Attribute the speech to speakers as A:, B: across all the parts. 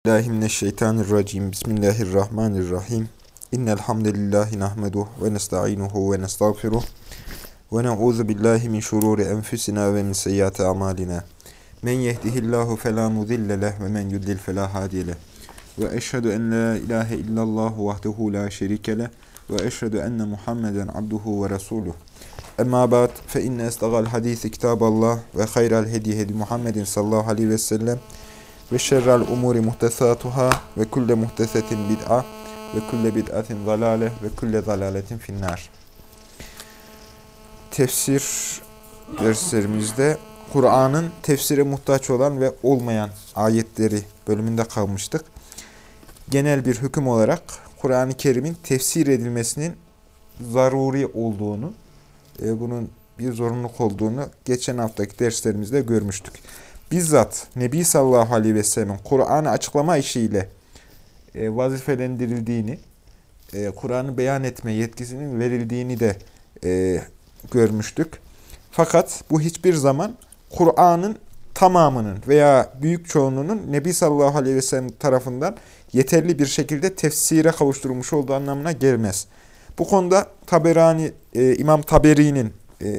A: Bismillahirrahmanirrahim. Bismillahirrahmanirrahim. İnnel hamdelellahi nahmeduhu ve nestainuhu ve nestağfiruh ve na'udzu billahi min şururi enfusina ve min seyyiati amalina. Men yehdihillahu fela mudille leh ve men yudlil fela hadiye leh. Ve eşhedü en la ilahe illallah vahdehu la şerike leh ve eşhedü enne Muhammeden abduhu ve resuluh. Emma ba'd fe inne estağal hadisi kitaballah ve hayral hedi Muhammedin sallallahu aleyhi ve sellem. Ve şerrel umuri muhtesatuhâ ve kulle muhtesetin bid'a ve kulle bid'atin zalâle ve kulle zalâletin finnâr. Tefsir derslerimizde Kur'an'ın tefsire muhtaç olan ve olmayan ayetleri bölümünde kalmıştık. Genel bir hüküm olarak Kur'an-ı Kerim'in tefsir edilmesinin zaruri olduğunu, bunun bir zorunluluk olduğunu geçen haftaki derslerimizde görmüştük. Bizzat Nebi sallallahu aleyhi ve sellem Kur'an'ı açıklama işiyle vazifelendirildiğini, Kur'an'ı beyan etme yetkisinin verildiğini de görmüştük. Fakat bu hiçbir zaman Kur'an'ın tamamının veya büyük çoğunluğunun Nebi sallallahu aleyhi ve sellem tarafından yeterli bir şekilde tefsire kavuşturulmuş olduğu anlamına gelmez. Bu konuda İmam Taberi'nin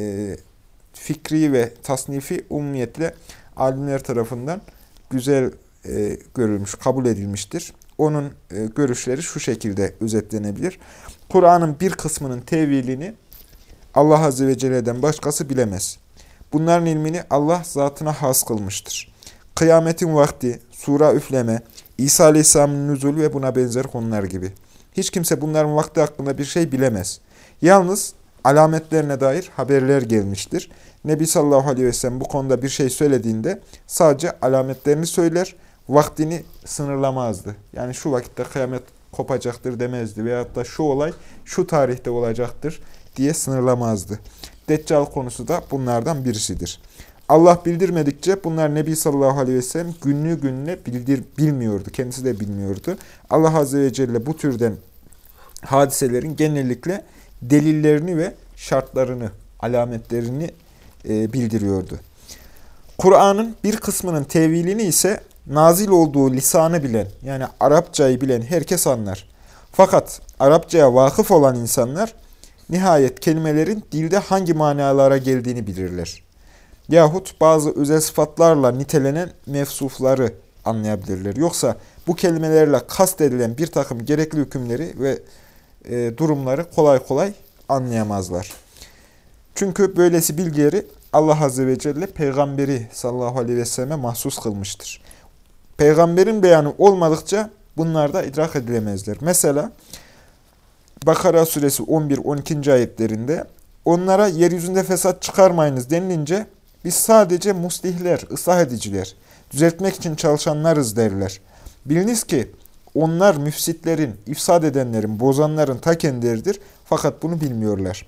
A: fikri ve tasnifi umumiyetle alimler tarafından güzel görülmüş, kabul edilmiştir. Onun görüşleri şu şekilde özetlenebilir. Kur'an'ın bir kısmının tevilini Allah Azze ve Celle'den başkası bilemez. Bunların ilmini Allah zatına has kılmıştır. Kıyametin vakti, sura üfleme, İsa Aleyhisselam'ın nüzulü ve buna benzer konular gibi. Hiç kimse bunların vakti hakkında bir şey bilemez. Yalnız alametlerine dair haberler gelmiştir. Nebi sallallahu aleyhi ve sellem bu konuda bir şey söylediğinde sadece alametlerini söyler, vaktini sınırlamazdı. Yani şu vakitte kıyamet kopacaktır demezdi veyahut da şu olay şu tarihte olacaktır diye sınırlamazdı. Deccal konusu da bunlardan birisidir. Allah bildirmedikçe bunlar Nebi sallallahu aleyhi ve sellem günlü gününe bilmiyordu. Kendisi de bilmiyordu. Allah azze ve celle bu türden hadiselerin genellikle delillerini ve şartlarını, alametlerini bildiriyordu. Kur'an'ın bir kısmının tevilini ise nazil olduğu lisanı bilen, yani Arapçayı bilen herkes anlar. Fakat Arapçaya vakıf olan insanlar nihayet kelimelerin dilde hangi manalara geldiğini bilirler. Yahut bazı özel sıfatlarla nitelenen mevsufları anlayabilirler. Yoksa bu kelimelerle kastedilen bir takım gerekli hükümleri ve durumları kolay kolay anlayamazlar. Çünkü böylesi bilgileri Allah Azze ve Celle Peygamberi sallallahu aleyhi ve selleme mahsus kılmıştır. Peygamberin beyanı olmadıkça bunlar da idrak edilemezler. Mesela Bakara suresi 11-12. ayetlerinde onlara yeryüzünde fesat çıkarmayınız denilince biz sadece muslihler, ıslah ediciler, düzeltmek için çalışanlarız derler. Biliniz ki onlar müfsitlerin, ifsad edenlerin, bozanların ta kendileridir fakat bunu bilmiyorlar.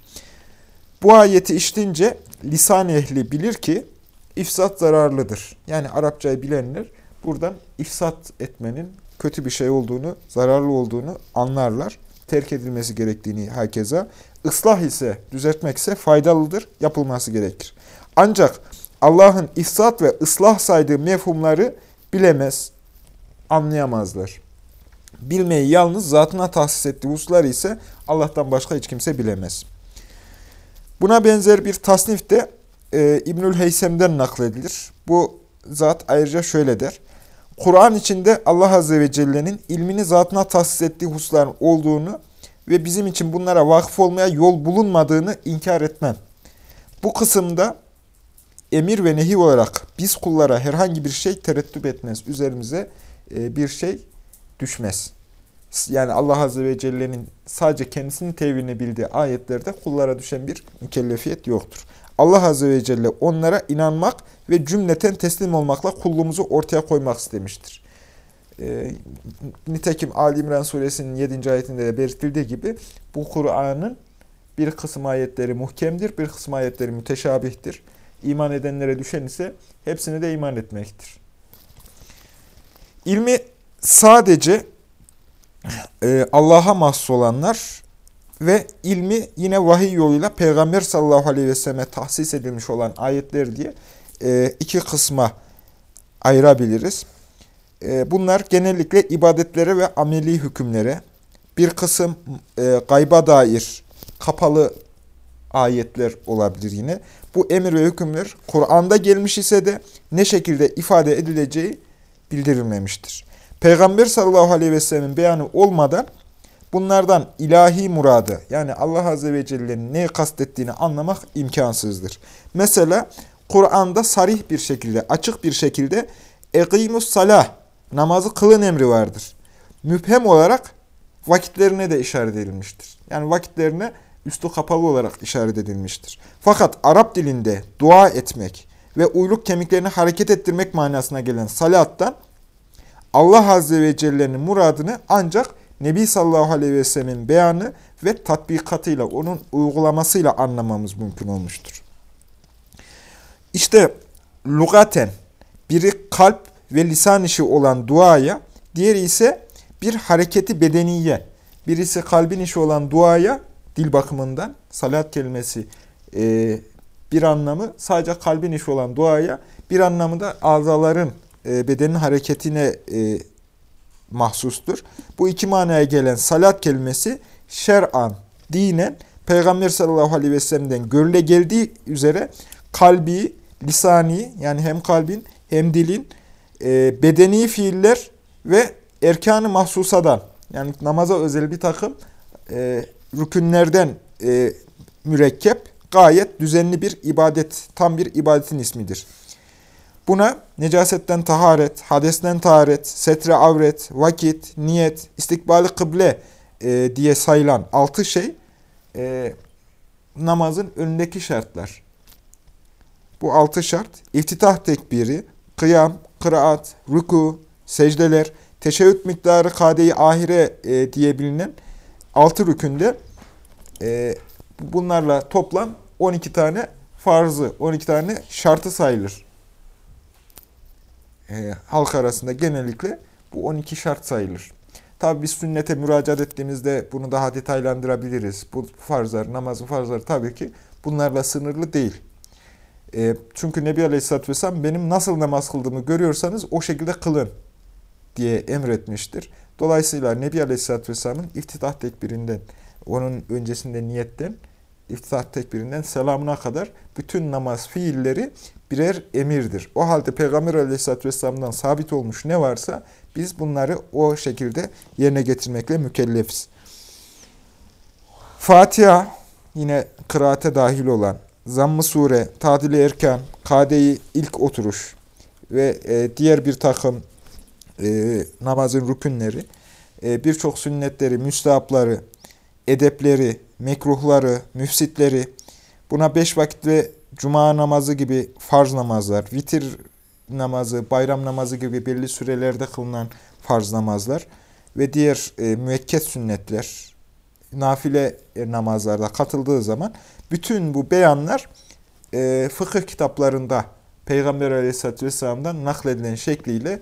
A: Bu ayeti işitince lisan ehli bilir ki ifsat zararlıdır. Yani Arapçayı bilenler buradan ifsat etmenin kötü bir şey olduğunu, zararlı olduğunu anlarlar. Terk edilmesi gerektiğini hakeza. Islah ise, düzeltmek ise faydalıdır, yapılması gerekir. Ancak Allah'ın ifsat ve ıslah saydığı mefhumları bilemez, anlayamazlar. Bilmeyi yalnız zatına tahsis ettiği hususları ise Allah'tan başka hiç kimse bilemez. Buna benzer bir tasnif de İbnül Heysem'den nakledilir. Bu zat ayrıca şöyle der. Kur'an içinde Allah Azze ve Celle'nin ilmini zatına tahsis ettiği hususların olduğunu ve bizim için bunlara vakıf olmaya yol bulunmadığını inkar etmem. Bu kısımda emir ve nehi olarak biz kullara herhangi bir şey tereddüt etmez. Üzerimize bir şey düşmez. Yani Allah Azze ve Celle'nin sadece kendisinin tevilini bildiği ayetlerde kullara düşen bir mükellefiyet yoktur. Allah Azze ve Celle onlara inanmak ve cümleten teslim olmakla kulluğumuzu ortaya koymak istemiştir. Nitekim Ali İmran suresinin 7. ayetinde de belirtildiği gibi bu Kur'an'ın bir kısım ayetleri muhkemdir, bir kısım ayetleri müteşabihtir. İman edenlere düşen ise hepsine de iman etmektir. İlmi sadece Allah'a mahsus olanlar ve ilmi yine vahiy yoluyla Peygamber sallallahu aleyhi ve selleme tahsis edilmiş olan ayetler diye iki kısma ayırabiliriz. Bunlar genellikle ibadetlere ve ameli hükümlere, bir kısım gayba dair kapalı ayetler olabilir yine. Bu emir ve hükümler Kur'an'da gelmiş ise de ne şekilde ifade edileceği bildirilmemiştir. Peygamber sallallahu aleyhi ve sellem'in beyanı olmadan bunlardan ilahi muradı, yani Allah azze ve celle'nin neyi kastettiğini anlamak imkansızdır. Mesela Kur'an'da sarih bir şekilde, açık bir şekilde "Ekimus salah", namazı kılın emri vardır. Müphem olarak vakitlerine de işaret edilmiştir. Yani vakitlerine üstü kapalı olarak işaret edilmiştir. Fakat Arap dilinde dua etmek ve uyluk kemiklerini hareket ettirmek manasına gelen salattan Allah azze ve celle'nin muradını ancak Nebi sallallahu aleyhi ve sellem'in beyanı ve tatbikatıyla, onun uygulamasıyla anlamamız mümkün olmuştur. İşte lugaten biri kalp ve lisan işi olan duaya, diğeri ise bir hareketi bedeniye, birisi kalbin işi olan duaya dil bakımından salat kelimesi bir anlamı sadece kalbin işi olan duaya, bir anlamı da azaların bedenin hareketine mahsustur. Bu iki manaya gelen salat kelimesi şer'an, dinen Peygamber sallallahu aleyhi ve sellem'den görüle geldiği üzere kalbi, lisani, yani hem kalbin hem dilin bedeni fiiller ve erkan-ı mahsusadan, yani namaza özel bir takım rükünlerden mürekkep, gayet düzenli bir ibadet, tam bir ibadetin ismidir. Buna necasetten taharet, hadesten taharet, setre avret, vakit, niyet, istikbali kıble diye sayılan 6 şey namazın önündeki şartlar. Bu 6 şart, iftitah tekbiri, kıyam, kıraat, rükû, secdeler, teşebbüt miktarı kade-i ahire diye bilinen 6 rükünde bunlarla toplam 12 tane farzı, 12 tane şartı sayılır. Halk arasında genellikle bu 12 şart sayılır. Tabi biz sünnete müracaat ettiğimizde bunu daha detaylandırabiliriz. Bu farzlar, namazın farzları tabii ki bunlarla sınırlı değil. Çünkü Nebi Aleyhisselatü Vesselam benim nasıl namaz kıldığımı görüyorsanız o şekilde kılın diye emretmiştir. Dolayısıyla Nebi Aleyhisselatü Vesselam'ın iftitah tekbirinden, onun öncesinde niyetten, iftitah tekbirinden selamına kadar bütün namaz fiilleri birer emirdir. O halde Peygamber Aleyhisselatü Vesselam'dan sabit olmuş ne varsa biz bunları o şekilde yerine getirmekle mükellefiz. Fatiha yine kıraate dahil olan, Zamm-ı Sure, Tadil-i Erkan, Kade-i ilk oturuş ve diğer bir takım namazın rükünleri, birçok sünnetleri, müstehapları, edepleri, mekruhları, müfsitleri, buna 5 vakit ve cuma namazı gibi farz namazlar, vitir namazı, bayram namazı gibi belli sürelerde kılınan farz namazlar ve diğer müekket sünnetler, nafile namazlarda katıldığı zaman bütün bu beyanlar fıkıh kitaplarında Peygamber Aleyhisselatü Vesselam'dan nakledilen şekliyle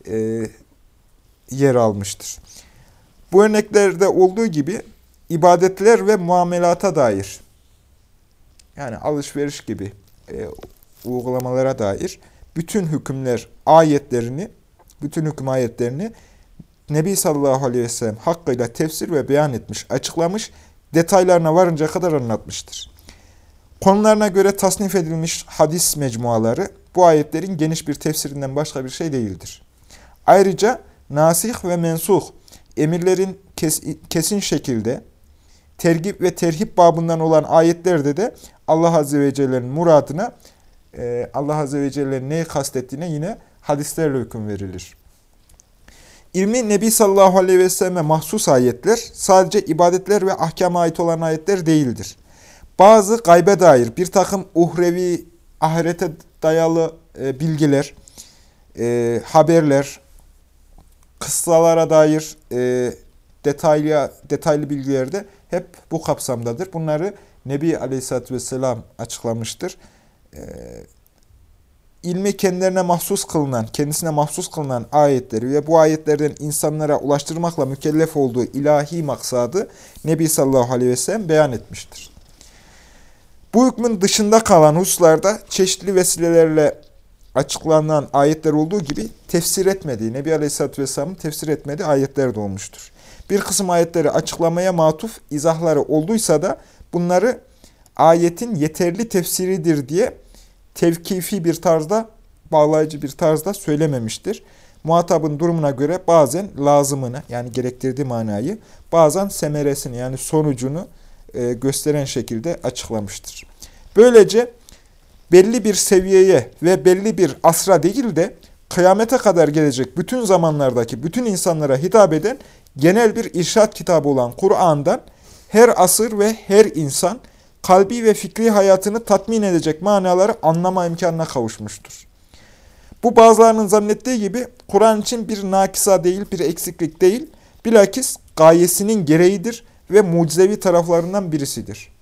A: yer almıştır. Bu örneklerde olduğu gibi ibadetler ve muamelata dair, yani alışveriş gibi uygulamalara dair bütün hükümler ayetlerini, bütün hüküm ayetlerini Nebi sallallahu aleyhi ve sellem hakkıyla tefsir ve beyan etmiş, açıklamış, detaylarına varınca kadar anlatmıştır. Konularına göre tasnif edilmiş hadis mecmuaları bu ayetlerin geniş bir tefsirinden başka bir şey değildir. Ayrıca nasih ve mensuh emirlerin kesin şekilde tergip ve terhip babından olan ayetlerde de Allah Azze ve Celle'nin muradına, Allah Azze ve Celle'nin neyi kastettiğine yine hadislerle hüküm verilir. İlmi Nebi sallallahu aleyhi ve selleme mahsus ayetler sadece ibadetler ve ahkama ait olan ayetler değildir. Bazı gaybe dair bir takım uhrevi, ahirete dayalı bilgiler, haberler, kıssalara dair detaylı bilgiler de hep bu kapsamdadır. Bunları Nebi Aleyhisselatü Vesselam açıklamıştır. İlmi kendilerine mahsus kılınan, kendisine mahsus kılınan ayetleri ve bu ayetlerden insanlara ulaştırmakla mükellef olduğu ilahi maksadı Nebi sallallahu aleyhi ve sellem beyan etmiştir. Bu hükmün dışında kalan hususlarda çeşitli vesilelerle açıklanan ayetler olduğu gibi tefsir etmediği, Nebi Aleyhisselatü Vesselam'ın tefsir etmediği ayetler de olmuştur. Bir kısım ayetleri açıklamaya matuf izahları olduysa da bunları ayetin yeterli tefsiridir diye tevkifi bir tarzda, bağlayıcı bir tarzda söylememiştir. Muhatabın durumuna göre bazen lazımını, yani gerektirdiği manayı, bazen semeresini, yani sonucunu gösteren şekilde açıklamıştır. Böylece belli bir seviyeye ve belli bir asra değil de kıyamete kadar gelecek bütün zamanlardaki bütün insanlara hitap eden genel bir irşad kitabı olan Kur'an'dan her asır ve her insan kalbi ve fikri hayatını tatmin edecek manaları anlama imkanına kavuşmuştur. Bu bazılarının zannettiği gibi Kur'an için bir nakisa değil, bir eksiklik değil, bilakis gayesinin gereğidir ve mucizevi taraflarından birisidir.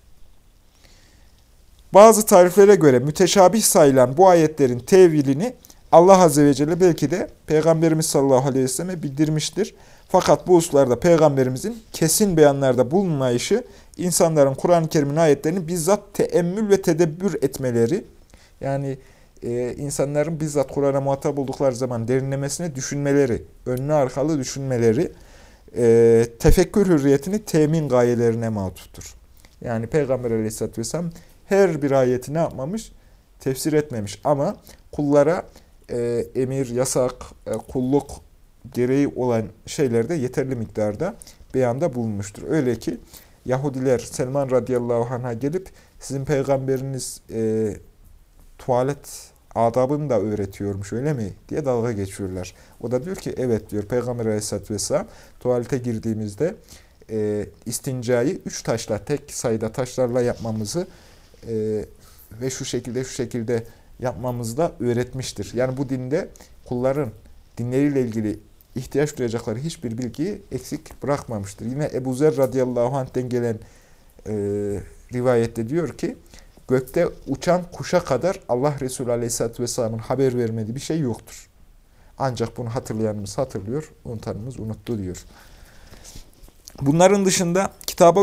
A: Bazı tariflere göre müteşabih sayılan bu ayetlerin tevilini Allah Azze ve Celle belki de Peygamberimiz sallallahu aleyhi ve selleme bildirmiştir. Fakat bu hususlarda Peygamberimizin kesin beyanlarda bulunmayışı, insanların Kur'an-ı Kerim'in ayetlerini bizzat teemmül ve tedebbür etmeleri, yani insanların bizzat Kur'an'a muhatap oldukları zaman derinlemesine düşünmeleri, önüne arkalı düşünmeleri, tefekkür hürriyetini temin gayelerine matuftur. Yani Peygamber Aleyhisselatü Vesselam her bir ayeti ne yapmamış? Tefsir etmemiş ama kullara emir, yasak, kulluk gereği olan şeylerde yeterli miktarda beyanda bulunmuştur. Öyle ki Yahudiler Selman radıyallahu anh'a gelip sizin peygamberiniz tuvalet adabını da öğretiyormuş öyle mi diye dalga geçiyorlar. O da diyor ki evet diyor Peygamber aleyhissalatü vesselam tuvalete girdiğimizde istincayı 3 taşla tek sayıda taşlarla yapmamızı ve şu şekilde yapmamızı da öğretmiştir. Yani bu dinde kulların dinleriyle ilgili ihtiyaç duyacakları hiçbir bilgiyi eksik bırakmamıştır. Yine Ebu Zer radıyallahu anh'ten gelen rivayette diyor ki gökte uçan kuşa kadar Allah Resulü aleyhissalatü vesselamın haber vermediği bir şey yoktur. Ancak bunu hatırlayanımız hatırlıyor, unutanımız unuttu diyor. Bunların dışında kitapta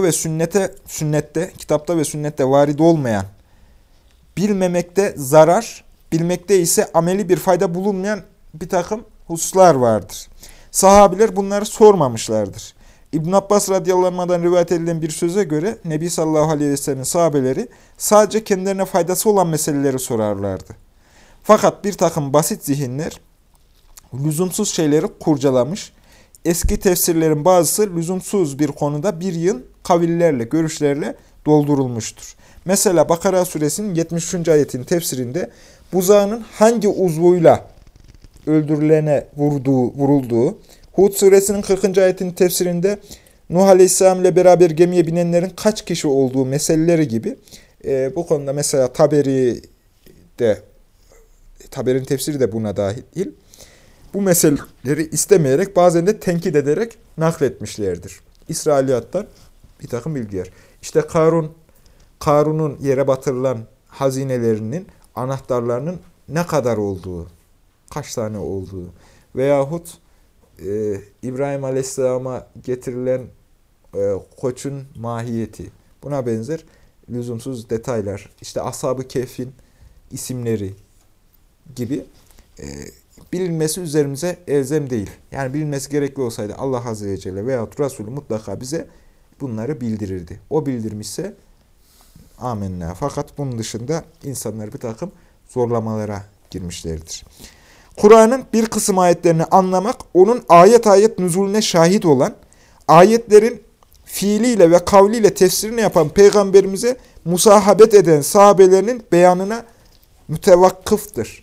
A: ve sünnette varid olmayan, bilmemekte zarar, bilmekte ise ameli bir fayda bulunmayan bir takım hususlar vardır. Sahabiler bunları sormamışlardır. İbn Abbas radıyallahu anh'dan rivayet edilen bir söze göre Nebi sallallahu aleyhi ve sellem'in sahabeleri sadece kendilerine faydası olan meseleleri sorarlardı. Fakat bir takım basit zihinler lüzumsuz şeyleri kurcalamış, eski tefsirlerin bazısı lüzumsuz bir konuda bir yığın kavillerle, görüşlerle doldurulmuştur. Mesela Bakara suresinin 73. ayetin tefsirinde buzağının hangi uzvuyla öldürülene vurulduğu, Hud suresinin 40. ayetin tefsirinde Nuh aleyhisselam ile beraber gemiye binenlerin kaç kişi olduğu meseleleri gibi bu konuda mesela Taberi'nin tefsiri de buna dahil. Bu meseleleri istemeyerek bazen de tenkit ederek nakletmişlerdir. İsrailiyattan bir takım bilgiler. İşte Karun'un yere batırılan hazinelerinin, anahtarlarının ne kadar olduğu, kaç tane olduğu veyahut İbrahim Aleyhisselam'a getirilen koçun mahiyeti, buna benzer lüzumsuz detaylar, işte Ashab-ı Kehf'in isimleri gibi bilinmesi üzerimize elzem değil. Yani bilinmesi gerekli olsaydı Allah Azze ve Celle veyahut Resulü mutlaka bize bunları bildirirdi. O bildirmişse amenna. Fakat bunun dışında insanlar bir takım zorlamalara girmişlerdir. Kur'an'ın bir kısım ayetlerini anlamak, onun ayet ayet nüzulüne şahit olan, ayetlerin fiiliyle ve kavliyle tefsirini yapan Peygamberimize musahabet eden sahabelerinin beyanına mütevakkıftır.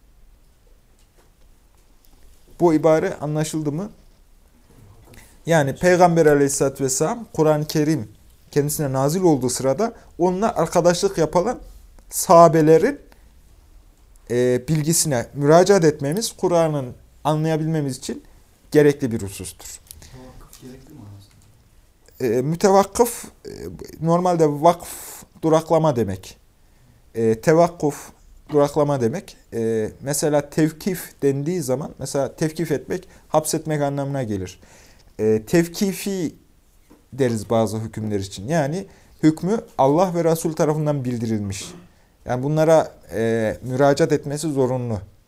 A: Bu ibare anlaşıldı mı? Yani Peygamber Aleyhisselatü Vesselam Kur'an-ı Kerim kendisine nazil olduğu sırada onunla arkadaşlık yapılan sahabelerin bilgisine müracaat etmemiz Kur'an'ın anlayabilmemiz için gerekli bir husustur.
B: Tevakkuf gerekli mi aslında?
A: Mütevakkıf normalde vakf duraklama demek. Tevakkuf duraklama demek. Mesela tevkif dendiği zaman mesela tevkif etmek, hapsetmek anlamına gelir. Tevkifi deriz bazı hükümler için. Yani hükmü Allah ve Resul tarafından bildirilmiş. Yani bunlara müracaat etmesi zorunlu.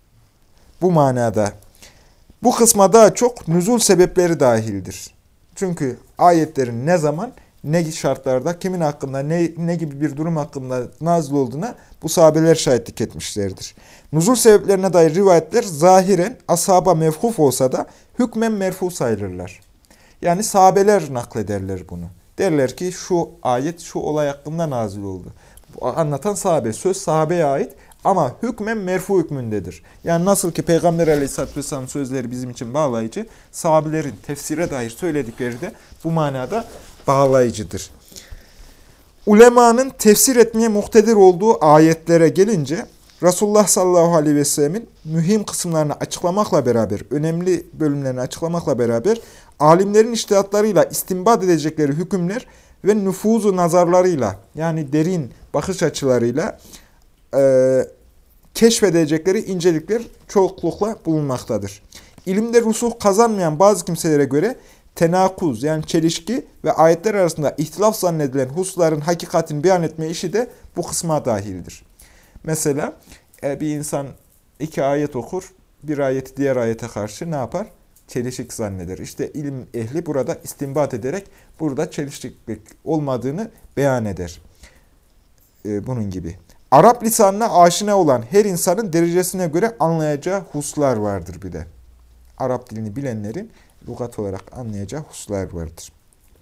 A: bu manada. Bu kısma daha çok nüzul sebepleri dahildir. Çünkü ayetlerin ne zaman, ne şartlarda, kimin hakkında, ne gibi bir durum hakkında nazil olduğuna bu sahabeler şahitlik etmişlerdir. Nuzul sebeplerine dair rivayetler zahiren ashaba mevkuf olsa da hükmen merfu sayılırlar. Yani sahabeler naklederler bunu. Derler ki şu ayet şu olay hakkında nazil oldu. Anlatan sahabe, söz sahabeye ait ama hükmen merfu hükmündedir. Yani nasıl ki Peygamber Aleyhisselatü Vesselam sözleri bizim için bağlayıcı, sahabelerin tefsire dair söyledikleri de bu manada bağlayıcıdır. Ulemanın tefsir etmeye muhtedir olduğu ayetlere gelince, Resulullah sallallahu aleyhi ve sellemin mühim kısımlarını açıklamakla beraber, önemli bölümlerini açıklamakla beraber, alimlerin içtihatlarıyla istinbat edecekleri hükümler ve nüfuzu nazarlarıyla, yani derin bakış açılarıyla keşfedecekleri incelikler çoklukla bulunmaktadır. İlimde rusuh kazanmayan bazı kimselere göre tenakuz yani çelişki ve ayetler arasında ihtilaf zannedilen hususların hakikatini beyan etme işi de bu kısma dahildir. Mesela bir insan iki ayet okur, bir ayeti diğer ayete karşı ne yapar? Çelişik zanneder. İşte ilim ehli burada istinbat ederek burada çelişiklik olmadığını beyan eder. Bunun gibi. Arap lisanına aşina olan her insanın derecesine göre anlayacağı hususlar vardır bir de. Arap dilini bilenlerin lügat olarak anlayacağı hususlar vardır.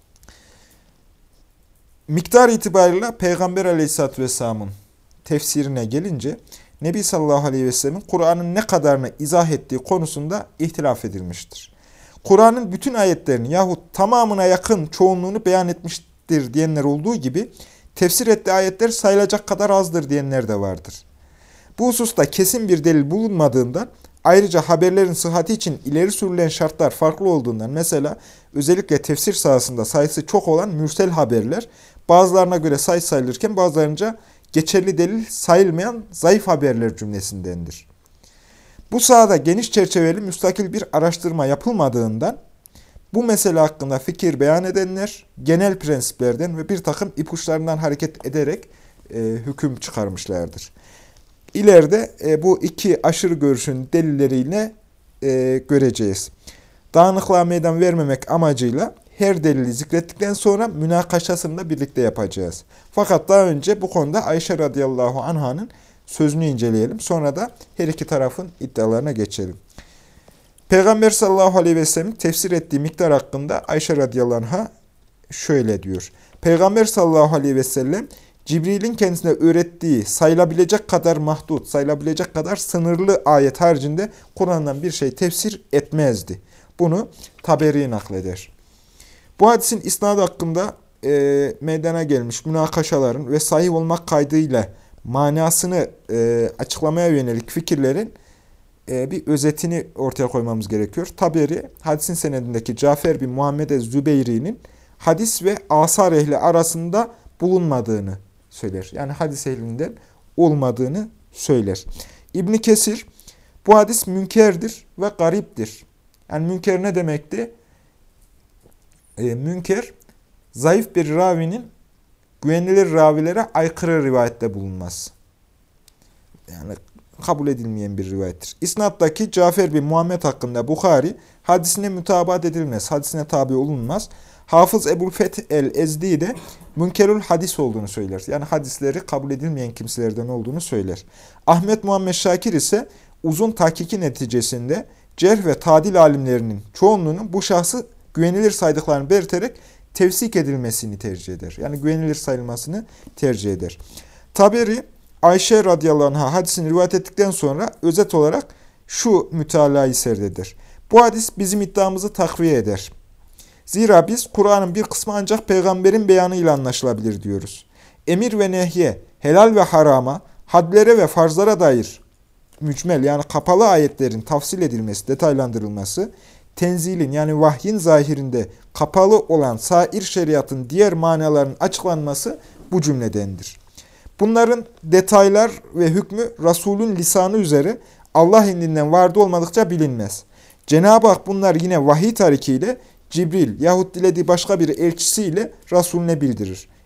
A: Miktar itibariyle Peygamber Aleyhisselatü Vesselam'ın tefsirine gelince, Nebi sallallahu aleyhi ve sellem'in Kur'an'ın ne kadarını izah ettiği konusunda ihtilaf edilmiştir. Kur'an'ın bütün ayetlerini yahut tamamına yakın çoğunluğunu beyan etmiştir diyenler olduğu gibi, tefsir ettiği ayetler sayılacak kadar azdır diyenler de vardır. Bu hususta kesin bir delil bulunmadığından, ayrıca haberlerin sıhhati için ileri sürülen şartlar farklı olduğundan, mesela özellikle tefsir sahasında sayısı çok olan mürsel haberler, bazılarına göre sahih sayılırken bazılarınca geçerli delil sayılmayan zayıf haberler cümlesindendir. Bu sahada geniş çerçeveli müstakil bir araştırma yapılmadığından, bu mesele hakkında fikir beyan edenler genel prensiplerden ve bir takım ipuçlarından hareket ederek hüküm çıkarmışlardır. İleride bu iki aşırı görüşün delilleriyle göreceğiz. Dağınıklığa meydan vermemek amacıyla her delili zikrettikten sonra münakaşasını da birlikte yapacağız. Fakat daha önce bu konuda Ayşe radıyallahu anh'ın sözünü inceleyelim. Sonra da her iki tarafın iddialarına geçelim. Peygamber sallallahu aleyhi ve sellem'in tefsir ettiği miktar hakkında Ayşe radıyallahu anh'a şöyle diyor. Peygamber sallallahu aleyhi ve sellem Cibril'in kendisine öğrettiği sayılabilecek kadar mahdut, sayılabilecek kadar sınırlı ayet haricinde Kur'an'dan bir şey tefsir etmezdi. Bunu Taberi nakleder. Bu hadisin isnadı hakkında meydana gelmiş münakaşaların ve sahih olmak kaydıyla manasını açıklamaya yönelik fikirlerin bir özetini ortaya koymamız gerekiyor. Taberi, hadisin senedindeki Cafer bin Muhammed el-Zübeyri'nin hadis ve asar ehli arasında bulunmadığını söyler. Yani hadis ehlinden olmadığını söyler. İbn Kesir, bu hadis münkerdir ve gariptir. Yani münker ne demekti? Münker, zayıf bir ravinin güvenilir ravilere aykırı rivayette bulunmaz. Yani kabul edilmeyen bir rivayettir. İsnad'daki Cafer bin Muhammed hakkında Bukhari, hadisine mütabaat edilmez, hadisine tabi olunmaz. Hafız Ebu'l-Feth el-Ezdi de münkerül hadis olduğunu söyler. Yani hadisleri kabul edilmeyen kimselerden olduğunu söyler. Ahmet Muhammed Şakir ise uzun tahkiki neticesinde cerh ve tadil alimlerinin çoğunluğunun bu şahsı güvenilir saydıklarını belirterek tevsik edilmesini tercih eder. Yani güvenilir sayılmasını tercih eder. Taberi, Ayşe radıyallahu anh'a hadisini rivayet ettikten sonra özet olarak şu mütalayı serdeder. Bu hadis bizim iddiamızı takviye eder. Zira biz Kur'an'ın bir kısmı ancak peygamberin beyanıyla anlaşılabilir diyoruz. Emir ve nehye, helal ve harama, hadlere ve farzlara dair mücmel yani kapalı ayetlerin tafsil edilmesi, detaylandırılması, tenzilin yani vahyin zahirinde kapalı olan sair şeriatın diğer manalarının açıklanması bu cümledendir. Bunların detaylar ve hükmü Resul'ün lisanı üzere Allah indinden vardı olmadıkça bilinmez. Cenab-ı Hak bunlar yine vahiy tarikiyle Cibril yahut dilediği başka bir elçisiyle Resulüne bildirir.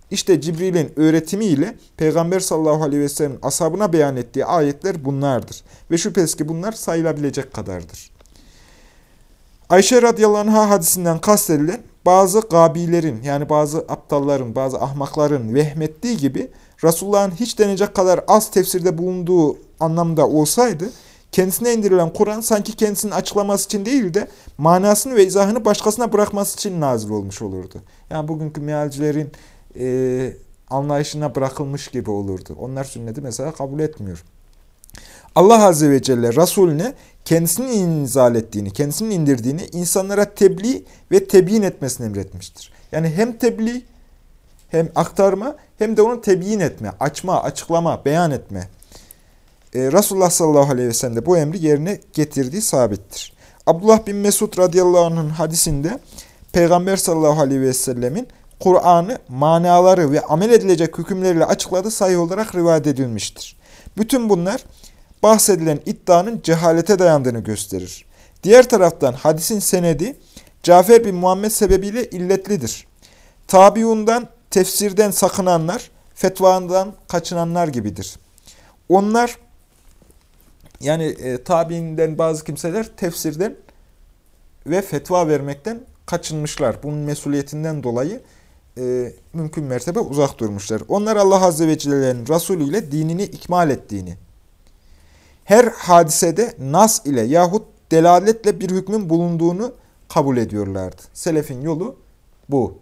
A: İşte Cibril'in öğretimiyle Peygamber sallallahu aleyhi ve sellem'in ashabına beyan ettiği ayetler bunlardır. Ve şüphesiz ki bunlar sayılabilecek kadardır. Ayşe radıyallahu anh'a hadisinden kastedilen bazı gabilerin yani bazı aptalların, bazı ahmakların vehmettiği gibi Resulullah'ın hiç denecek kadar az tefsirde bulunduğu anlamda olsaydı, kendisine indirilen Kur'an sanki kendisinin açıklaması için değil de manasını ve izahını başkasına bırakması için nazil olmuş olurdu. Yani bugünkü mealcilerin anlayışına bırakılmış gibi olurdu. Onlar sünneti mesela kabul etmiyor. Allah Azze ve Celle Resulüne kendisinin inzal ettiğini, kendisinin indirdiğini insanlara tebliğ ve tebyin etmesini emretmiştir. Yani hem tebliğ, hem aktarma, hem de onu tebyin etme, açma, açıklama, beyan etme. Resulullah sallallahu aleyhi ve sellem de bu emri yerine getirdiği sabittir. Abdullah bin Mesud radıyallahu anh'ın hadisinde Peygamber sallallahu aleyhi ve sellemin Kur'an'ı manaları ve amel edilecek hükümleriyle açıkladığı sahih olarak rivayet edilmiştir. Bütün bunlar bahsedilen iddianın cehalete dayandığını gösterir. Diğer taraftan hadisin senedi Cafer bin Muhammed sebebiyle illetlidir. Tabiundan, tefsirden sakınanlar, fetvadan kaçınanlar gibidir. Onlar yani tabiinden bazı kimseler tefsirden ve fetva vermekten kaçınmışlar. Bunun mesuliyetinden dolayı mümkün mertebe uzak durmuşlar. Onlar Allah Azze ve Celle'nin Resulü ile dinini ikmal ettiğini, her hadisede nas ile yahut delaletle bir hükmün bulunduğunu kabul ediyorlardı. Selefin yolu bu.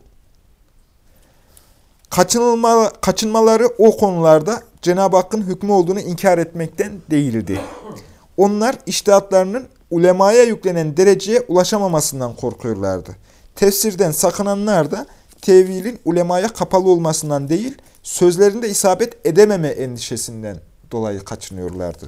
A: Kaçınmaları o konularda Cenab-ı Hakk'ın hükmü olduğunu inkar etmekten değildi. Onlar içtihatlarının ulemaya yüklenen dereceye ulaşamamasından korkuyorlardı. Tefsirden sakınanlar da tevilin ulemaya kapalı olmasından değil, sözlerinde isabet edememe endişesinden dolayı kaçınıyorlardı.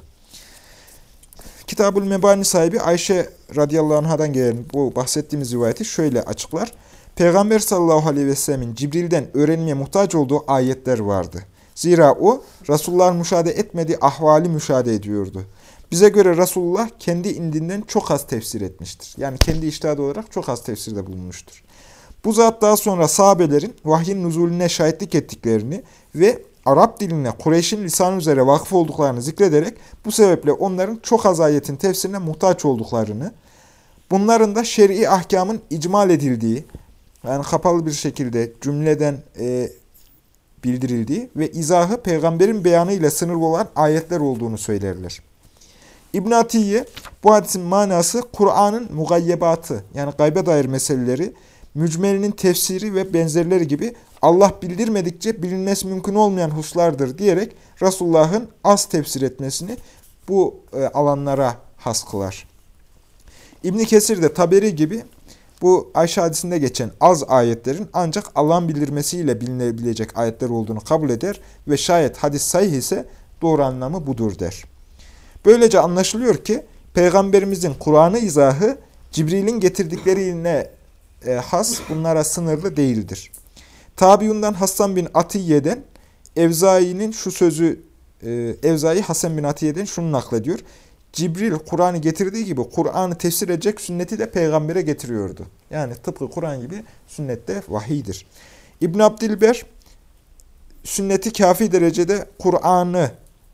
A: Kitab-ül Mebani sahibi Ayşe radıyallahu anhadan gelen bu bahsettiğimiz rivayeti şöyle açıklar. Peygamber sallallahu aleyhi ve sellemin Cibril'den öğrenmeye muhtaç olduğu ayetler vardı. Zira o, Resulullah'ın müşahede etmediği ahvali müşahede ediyordu. Bize göre Resulullah kendi indinden çok az tefsir etmiştir. Yani kendi içtihadı olarak çok az tefsirde bulunmuştur. Bu zat daha sonra sahabelerin vahyin nuzulüne şahitlik ettiklerini ve Arap diline Kureyş'in lisanı üzere vakıf olduklarını zikrederek bu sebeple onların çok az ayetin tefsirine muhtaç olduklarını, bunların da şer'i ahkamın icmal edildiği, yani kapalı bir şekilde cümleden bildirildiği ve izahı peygamberin beyanı ile sınırlı olan ayetler olduğunu söylerler. İbn Atiyye bu hadisin manası Kur'an'ın mugayyebatı yani gaybe dair meseleleri, mücmelinin tefsiri ve benzerleri gibi Allah bildirmedikçe bilinmesi mümkün olmayan hususlardır diyerek Resulullah'ın az tefsir etmesini bu alanlara has kılar. İbn Kesir de Taberi gibi bu Ayşe hadisinde geçen az ayetlerin ancak Allah'ın bildirmesiyle bilinebilecek ayetler olduğunu kabul eder ve şayet hadis sahih ise doğru anlamı budur der. Böylece anlaşılıyor ki Peygamberimizin Kur'an'ı izahı Cibril'in getirdiklerine has, bunlara sınırlı değildir. Tabiundan Hasan bin Atiye'den Evzai'nin şu sözü, Evzai Hasan bin Atiye'den şunu naklediyor. Cibril Kur'an'ı getirdiği gibi Kur'an'ı tefsir edecek sünneti de peygambere getiriyordu. Yani tıpkı Kur'an gibi sünnette vahiydir. İbn Abdilber sünneti kafi derecede Kur'an'ı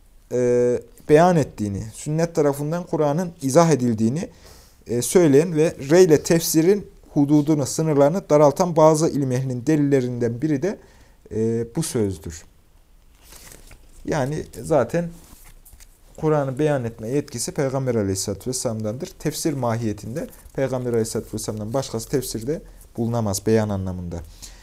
A: beyan ettiğini, sünnet tarafından Kur'an'ın izah edildiğini söyleyen ve reyle tefsirin hududunu, sınırlarını daraltan bazı ilim ehlinin delillerinden biri de bu sözdür. Yani zaten Kur'an'ı beyan etme yetkisi Peygamber Aleyhisselatü Vesselam'dandır. Tefsir mahiyetinde Peygamber Aleyhisselatü Vesselam'dan başkası tefsirde bulunamaz beyan anlamında.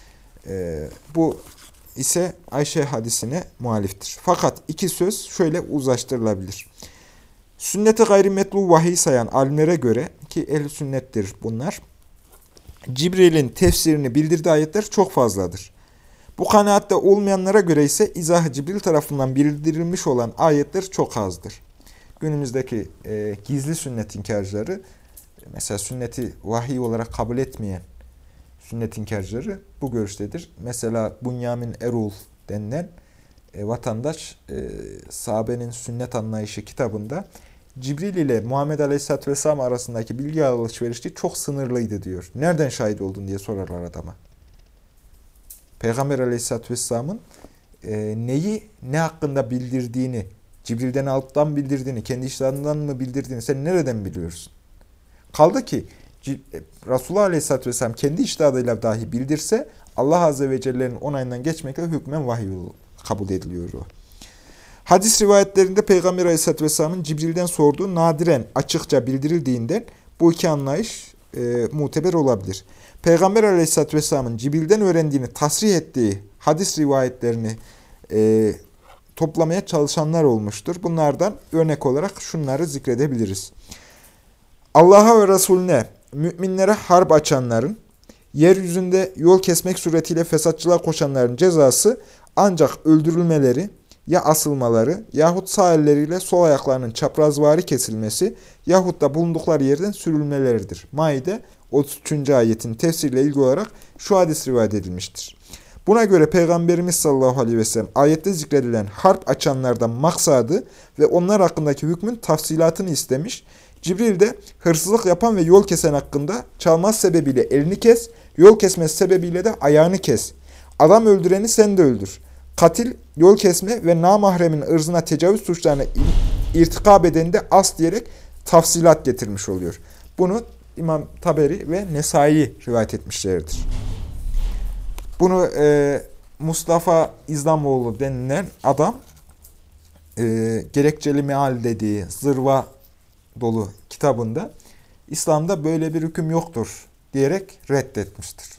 A: Bu ise Ayşe hadisine muhaliftir. Fakat iki söz şöyle uzlaştırılabilir. Sünnet-i gayrimetlu vahiy sayan alimlere göre ki ehl-i sünnettir bunlar, Cibril'in tefsirini bildirdiği ayetler çok fazladır. Bu kanaatte olmayanlara göre ise izah-ı Cibril tarafından bildirilmiş olan ayetler çok azdır. Günümüzdeki gizli sünnet inkarcıları, mesela sünneti vahiy olarak kabul etmeyen sünnet inkarcıları bu görüştedir. Mesela Bunyamin Erul denilen vatandaş sahabenin sünnet anlayışı kitabında Cibril ile Muhammed Aleyhisselatü Vesselam arasındaki bilgi alışverişi çok sınırlıydı diyor. Nereden şahit oldun diye sorarlar adama. Peygamber Aleyhisselatü Vesselam'ın neyi ne hakkında bildirdiğini, Cibril'den alttan bildirdiğini, kendi içlerinden mı bildirdiğini sen nereden biliyorsun? Kaldı ki Resulullah Aleyhisselatü Vesselam kendi içtihadıyla dahi bildirse Allah Azze ve Celle'nin onayından geçmekle hükmen vahiy kabul ediliyor o. Hadis rivayetlerinde Peygamber Aleyhisselatü Vesselam'ın Cibril'den sorduğu nadiren açıkça bildirildiğinden bu iki anlayış muteber olabilir. Peygamber Aleyhisselatü Vesselam'ın Cibril'den öğrendiğini tasrih ettiği hadis rivayetlerini toplamaya çalışanlar olmuştur. Bunlardan örnek olarak şunları zikredebiliriz. Allah'a ve Resulüne, müminlere harp açanların, yeryüzünde yol kesmek suretiyle fesatçılığa koşanların cezası ancak öldürülmeleri, ya asılmaları yahut sağ elleriyle sol ayaklarının çaprazvari kesilmesi yahut da bulundukları yerden sürülmeleridir. Maide 33. ayetin tefsiriyle ilgili olarak şu hadis rivayet edilmiştir. Buna göre Peygamberimiz sallallahu aleyhi ve sellem ayette zikredilen harp açanlardan maksadı ve onlar hakkındaki hükmün tafsilatını istemiş. Cibril de hırsızlık yapan ve yol kesen hakkında çalmaz sebebiyle elini kes, yol kesmesi sebebiyle de ayağını kes. Adam öldüreni sen de öldür. Katil, yol kesme ve namahremin ırzına tecavüz suçlarına irtikab edeni de as diyerek tafsilat getirmiş oluyor. Bunu İmam Taberi ve Nesai rivayet etmişlerdir. Bunu Mustafa İslamoğlu denilen adam Gerekçeli Meal dediği zırva dolu kitabında İslam'da böyle bir hüküm yoktur diyerek reddetmiştir.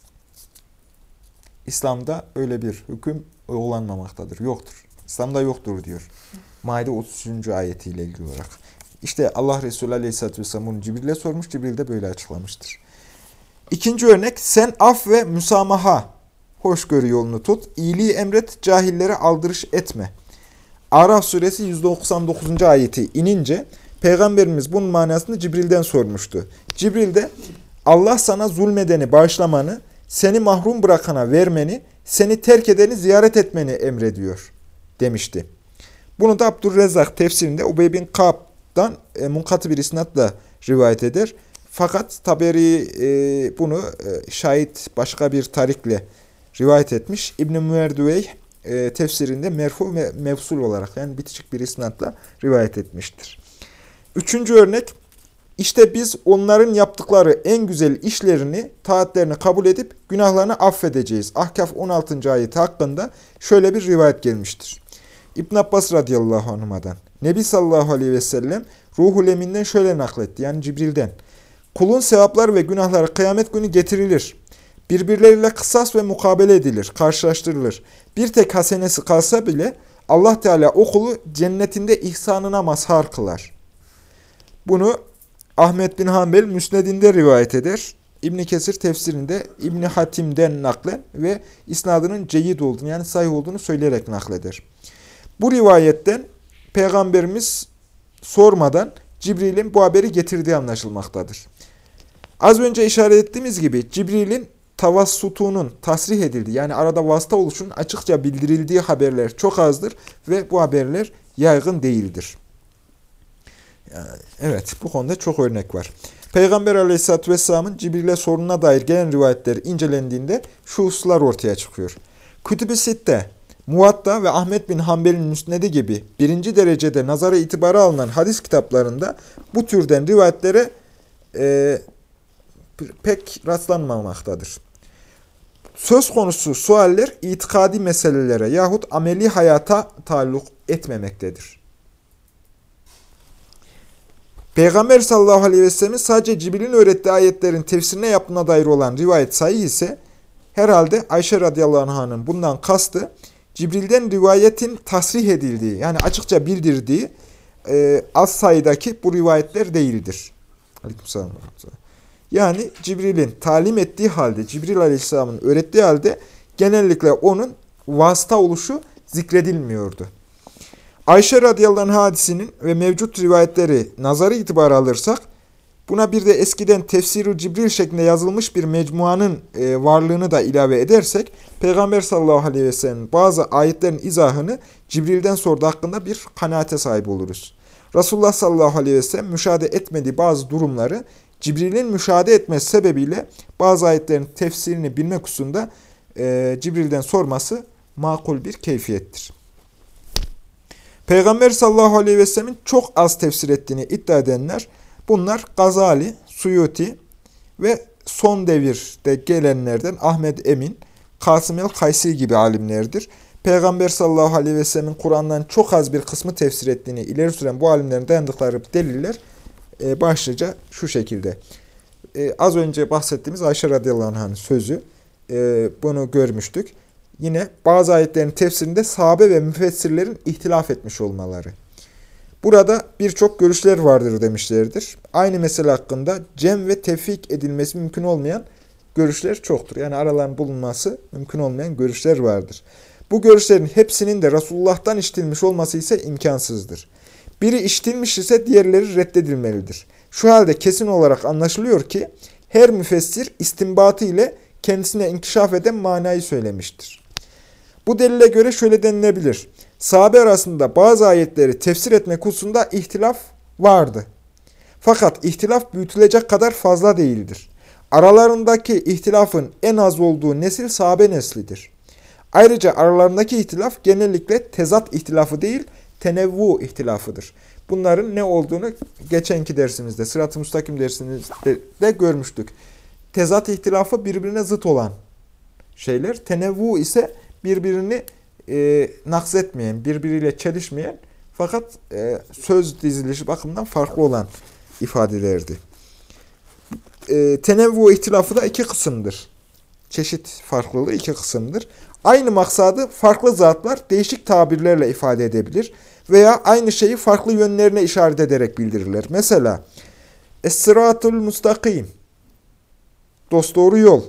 A: İslam'da öyle bir hüküm uygulanmamaktadır, yoktur. İslam'da yoktur diyor. Maide 33. ayetiyle ilgili olarak. İşte Allah Resulü Aleyhisselatü Vesselam bunu Cibril'e sormuş, Cibril de böyle açıklamıştır. İkinci örnek, sen af ve müsamaha, hoşgörü yolunu tut, iyiliği emret, cahillere aldırış etme. Araf suresi 199. ayeti inince, Peygamberimiz bunun manasını Cibril'den sormuştu. Cibril de, Allah sana zulmedeni bağışlamanı, seni mahrum bırakana vermeni, seni terk edeni ziyaret etmeni emrediyor demişti. Bunu da Abdurrezzak tefsirinde Ubey bin Ka'b'dan munkatı bir isnatla rivayet eder. Fakat Taberi bunu şahit başka bir tarikle rivayet etmiş. İbn-i Müerdüveyh tefsirinde merfu ve mevsul olarak yani bitişik bir isnatla rivayet etmiştir. Üçüncü örnek, işte biz onların yaptıkları en güzel işlerini, taatlerini kabul edip günahlarını affedeceğiz. Ahkaf 16. ayeti hakkında şöyle bir rivayet gelmiştir. İbn Abbas radıyallahu anhuma'dan. Nebi sallallahu aleyhi ve sellem Ruhul Emin'den şöyle nakletti, yani Cibril'den. Kulun sevapları ve günahları kıyamet günü getirilir. Birbirleriyle kısas ve mukabele edilir, karşılaştırılır. Bir tek hasenesi kalsa bile Allah Teala o kulu cennetinde ihsanına mazhar kılar. Bunu Ahmed bin Hanbel Müsned'inde rivayet eder. İbn Kesir tefsirinde İbn Hatim'den naklen ve isnadının ceyyid olduğunu yani sahih olduğunu söyleyerek nakleder. Bu rivayetten Peygamberimiz sormadan Cibril'in bu haberi getirdiği anlaşılmaktadır. Az önce işaret ettiğimiz gibi Cibril'in tavassutunun tasrih edildiği yani arada vasıta oluşunun açıkça bildirildiği haberler çok azdır ve bu haberler yaygın değildir. Evet, bu konuda çok örnek var. Peygamber Aleyhisselatü Vesselam'ın Cibril'e sorununa dair gelen rivayetler incelendiğinde şu hususlar ortaya çıkıyor. Kütüb-i Sitte, Muvatta ve Ahmed bin Hanbel'in Müsnedi gibi birinci derecede nazara itibara alınan hadis kitaplarında bu türden rivayetlere pek rastlanmamaktadır. Söz konusu sualler itikadi meselelere yahut ameli hayata taalluk etmemektedir. Peygamber sallallahu aleyhi ve sellem'in sadece Cibril'in öğrettiği ayetlerin tefsirine yaptığına dair olan rivayet sahih ise herhalde Ayşe radıyallahu anh'ın bundan kastı Cibril'den rivayetin tasrih edildiği yani açıkça bildirdiği az sayıdaki bu rivayetler değildir. Aleykümselam. Yani Cibril'in talim ettiği halde, Cibril aleyhisselamın öğrettiği halde genellikle onun vasıta oluşu zikredilmiyordu. Ayşe radıyallahu anh hadisinin ve mevcut rivayetleri nazarı itibara alırsak, buna bir de eskiden Tefsir-i Cibril şeklinde yazılmış bir mecmuanın varlığını da ilave edersek, Peygamber sallallahu aleyhi ve sellem bazı ayetlerin izahını Cibril'den sorduğu hakkında bir kanaate sahip oluruz. Resulullah sallallahu aleyhi ve sellem müşahede etmediği bazı durumları Cibril'in müşahede etmesi sebebiyle bazı ayetlerin tefsirini bilmek hususunda Cibril'den sorması makul bir keyfiyettir. Peygamber sallallahu aleyhi ve sellemin çok az tefsir ettiğini iddia edenler, bunlar Gazali, Suyuti ve son devirde gelenlerden Ahmed Emin, Kasım el-Kaysi gibi alimlerdir. Peygamber sallallahu aleyhi ve sellemin Kur'an'dan çok az bir kısmı tefsir ettiğini ileri süren bu alimlerin dayandıkları deliller başlıca şu şekilde. Az önce bahsettiğimiz Ayşe radıyallahu anh'ın sözü, bunu görmüştük. Yine bazı ayetlerin tefsirinde sahabe ve müfessirlerin ihtilaf etmiş olmaları. Burada birçok görüşler vardır demişlerdir. Aynı mesele hakkında cem ve tevfik edilmesi mümkün olmayan görüşler çoktur. Yani aralarının bulunması mümkün olmayan görüşler vardır. Bu görüşlerin hepsinin de Resulullah'tan işitilmiş olması ise imkansızdır. Biri işitilmiş ise diğerleri reddedilmelidir. Şu halde kesin olarak anlaşılıyor ki her müfessir istinbatı ile kendisine inkişaf eden manayı söylemiştir. Bu delile göre şöyle denilebilir. Sahabe arasında bazı ayetleri tefsir etmek hususunda ihtilaf vardı. Fakat ihtilaf büyütülecek kadar fazla değildir. Aralarındaki ihtilafın en az olduğu nesil sahabe neslidir. Ayrıca aralarındaki ihtilaf genellikle tezat ihtilafı değil, tenevvu ihtilafıdır. Bunların ne olduğunu geçenki dersimizde, Sırat-ı Müstakim dersimizde de görmüştük. Tezat ihtilafı birbirine zıt olan şeyler. Tenevvu ise birbirini nakzetmeyen, birbiriyle çelişmeyen fakat söz dizilişi bakımından farklı olan ifadelerdi. Tenevvu ihtilafı da iki kısımdır. Çeşit farklılığı iki kısımdır. Aynı maksadı farklı zatlar değişik tabirlerle ifade edebilir veya aynı şeyi farklı yönlerine işaret ederek bildirirler. Mesela Es-sıratul mustakim, dosdoğru yol.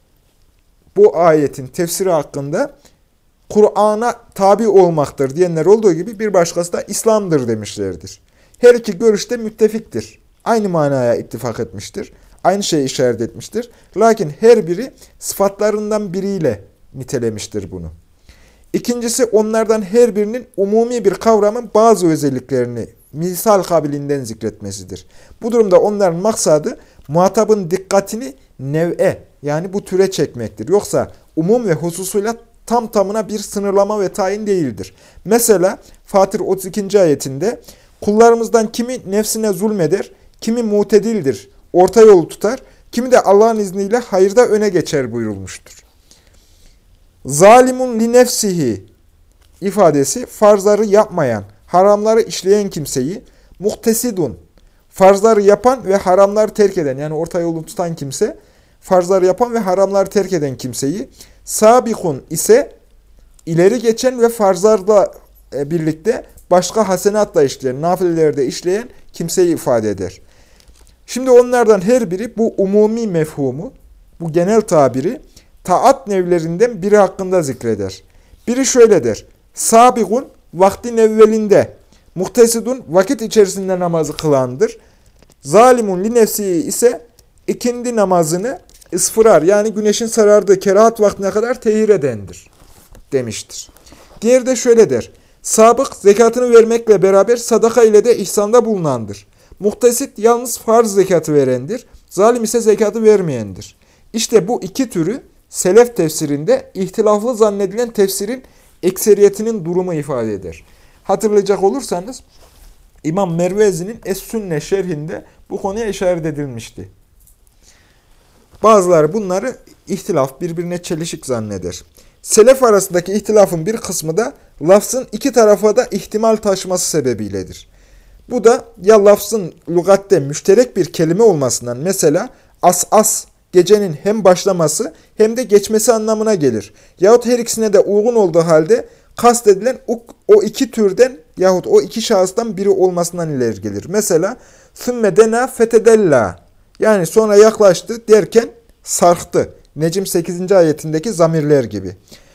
A: Bu ayetin tefsiri hakkında Kur'an'a tabi olmaktır diyenler olduğu gibi bir başkası da İslam'dır demişlerdir. Her iki görüş de müttefiktir. Aynı manaya ittifak etmiştir. Aynı şeyi işaret etmiştir. Lakin her biri sıfatlarından biriyle nitelemiştir bunu. İkincisi onlardan her birinin umumi bir kavramın bazı özelliklerini misal kabiliğinden zikretmesidir. Bu durumda onların maksadı muhatabın dikkatini nev'e yani bu türe çekmektir. Yoksa umum ve hususuyla tam tamına bir sınırlama ve tayin değildir. Mesela Fatır 32. ayetinde kullarımızdan kimi nefsine zulmeder, kimi mutedildir, orta yolu tutar, kimi de Allah'ın izniyle hayırda öne geçer buyurulmuştur. Zalimun li nefsihi ifadesi farzları yapmayan, haramları işleyen kimseyi, muhtesidun, farzları yapan ve haramları terk eden, yani orta yolu tutan kimse, farzları yapan ve haramları terk eden kimseyi, sabikun ise ileri geçen ve farzlarla birlikte başka hasenatla işleyen, nafilelerde işleyen kimseyi ifade eder. Şimdi onlardan her biri bu umumi mefhumu, bu genel tabiri, taat nevlerinden biri hakkında zikreder. Biri şöyle der: sabikun vaktin evvelinde, muhtesidun vakit içerisinde namazı kılandır. Zalimun li nefsi ise ikindi namazını ısfırar, yani güneşin sarardığı kerahat vaktine kadar tehir edendir demiştir. Diğeri de şöyle der: sabık zekatını vermekle beraber sadaka ile de ihsanda bulunandır. Muhtesit yalnız farz zekatı verendir. Zalim ise zekatı vermeyendir. İşte bu iki türü selef tefsirinde ihtilaflı zannedilen tefsirin ekseriyetinin durumu ifade eder. Hatırlayacak olursanız İmam Mervezi'nin Es-Sünne şerhinde bu konuya işaret edilmişti. Bazıları bunları ihtilaf, birbirine çelişik zanneder. Selef arasındaki ihtilafın bir kısmı da lafzın iki tarafa da ihtimal taşıması sebebiyledir. Bu da ya lafzın lügatte müşterek bir kelime olmasından, mesela as gecenin hem başlaması hem de geçmesi anlamına gelir. Yahut her ikisine de uygun olduğu halde kastedilen o iki türden yahut o iki şahıstan biri olmasından ileri gelir. Mesela ثُمَّ دَنَا فَتَدَلَّا, yani sonra yaklaştı derken sarktı. Necm 8. ayetindeki zamirler gibi.